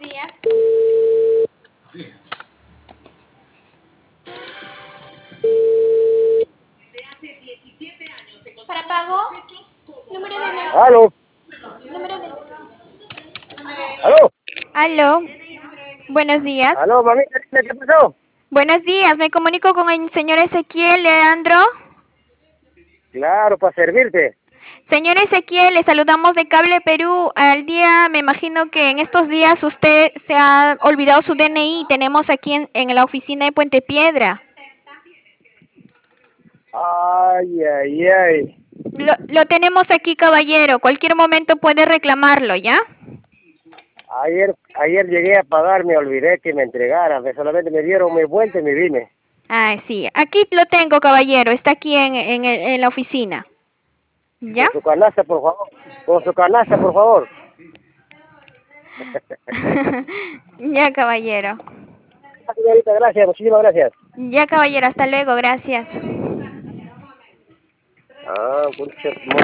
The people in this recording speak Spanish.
días. Para pago, número de Aló, número de aló, Aló, buenos días. aló, mamita, dime, ¿qué pasó? Buenos días, me comunico con el señor Ezequiel Leandro. Claro, para servirte. Señor Ezequiel, le saludamos de Cable Perú. Al día, me imagino que en estos días usted se ha olvidado su DNI. Tenemos aquí en la oficina de Puente Piedra. Ay, ay, ay. Lo tenemos aquí, caballero. Cualquier momento puede reclamarlo, ¿ya? Ayer llegué a pagar, me olvidé que me entregaran, que solamente me dieron mi vuelta y me vine. Ah, sí. Aquí lo tengo, caballero. Está aquí en la oficina. ¿Ya? Con su canasta, por favor. Con su canasta, por favor. Ya, caballero. Señorita, gracias, muchísimas gracias. Ya, caballero. Hasta luego. Gracias. Ah, pucha,